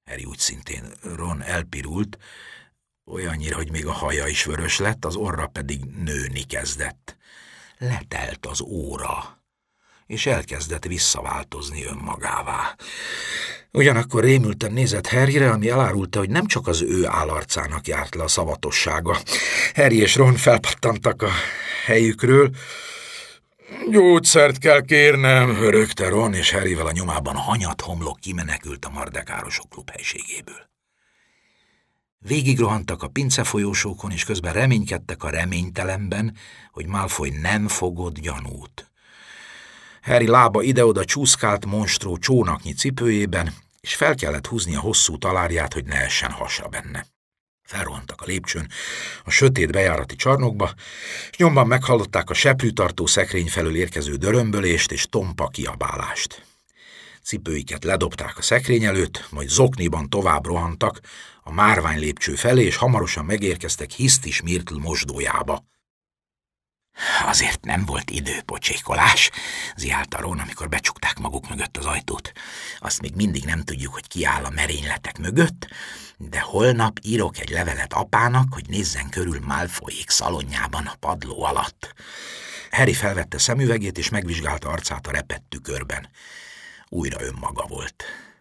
Harry úgy szintén. Ron elpirult, olyannyira, hogy még a haja is vörös lett, az orra pedig nőni kezdett. Letelt az óra, és elkezdett visszaváltozni önmagává. Ugyanakkor rémülten nézett Harryre, ami elárulta, hogy nem csak az ő állarcának járt le a szavatossága. Harry és Ron felpattantak a helyükről. Gyógyszert kell kérnem, hörögte Ron, és Harryvel a nyomában hanyat homlok kimenekült a Mardekárosok klub helységéből. Végigrohantak a pincefolyósókon, és közben reménykedtek a reménytelenben, hogy Malfoy nem fogott gyanút. Harry lába ide-oda csúszkált monstró csónaknyi cipőjében, és fel kellett húzni a hosszú talárját, hogy ne essen hasra benne. Felrohantak a lépcsőn a sötét bejárati csarnokba, és nyomban meghallották a seprűtartó szekrény felől érkező dörömbölést és tompa kiabálást. Cipőiket ledobták a szekrény előtt, majd zokniban tovább rohantak a márvány lépcső felé, és hamarosan megérkeztek Hisztis Myrtle mosdójába. Azért nem volt időpocsékolás, ziálta Ron, amikor becsukták maguk mögött az ajtót. Azt még mindig nem tudjuk, hogy ki áll a merényletek mögött, de holnap írok egy levelet apának, hogy nézzen körül Malfoyék szalonjában a padló alatt. Harry felvette szemüvegét, és megvizsgálta arcát a repett tükörben. Újra önmaga volt.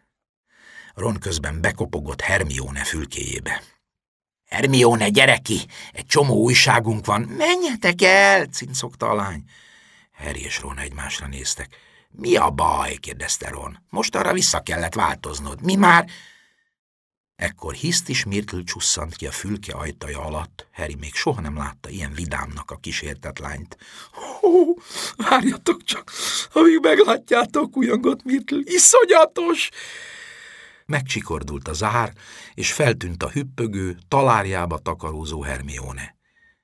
Ron közben bekopogott Hermione fülkéjébe. Hermione, gyere ki! Egy csomó újságunk van. Menjetek el! Cincogta a lány. Harry és Ron egymásra néztek. Mi a baj? kérdezte Ron. Most arra vissza kellett változnod. Mi már... Ekkor Hisztis Myrtle csusszant ki a fülke ajtaja alatt. Harry még soha nem látta ilyen vidámnak a kísértett lányt. Hó, várjatok csak, amíg meglátjátok, ujjongott Myrtle. Iszonyatos! Megcsikordult a zár, és feltűnt a hüppögő, talárjába takarózó Hermione.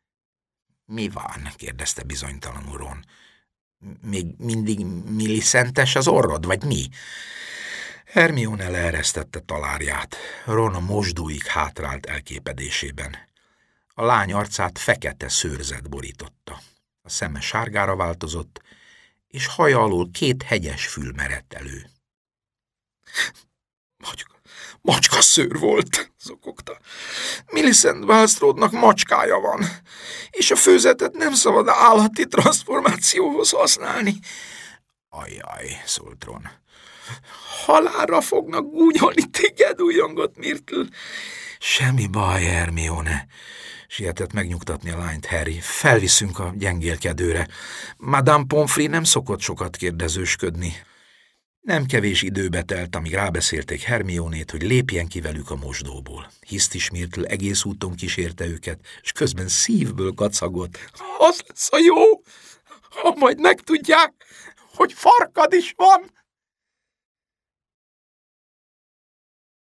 Mi van? kérdezte bizonytalanul Ron. Még mindig Millicentes az orrod, vagy mi? Hermione leeresztette talárját. Ron a mosdóig hátrált elképedésében. A lány arcát fekete szőrzet borította. A szeme sárgára változott, és haja alól 2 hegyes fül merett elő. Macska szőr volt, zokogta. Millicent Bulstrodenak macskája van, és a főzetet nem szabad állati transformációhoz használni. Ajjaj, szólt Ron. Halálra fognak gúnyolni téged, ujjongott Myrtle. Semmi baj, Hermione, sietett megnyugtatni a lányt Harry. Felviszünk a gyengélkedőre. Madame Pomfrey nem szokott sokat kérdezősködni. Nem kevés időbe telt, amíg rábeszélték Hermionét, hogy lépjen ki velük a mosdóból. Hisztis Myrtle egész úton kísérte őket, és közben szívből kacagott. Az lesz a jó, ha majd megtudják, hogy farkad is van.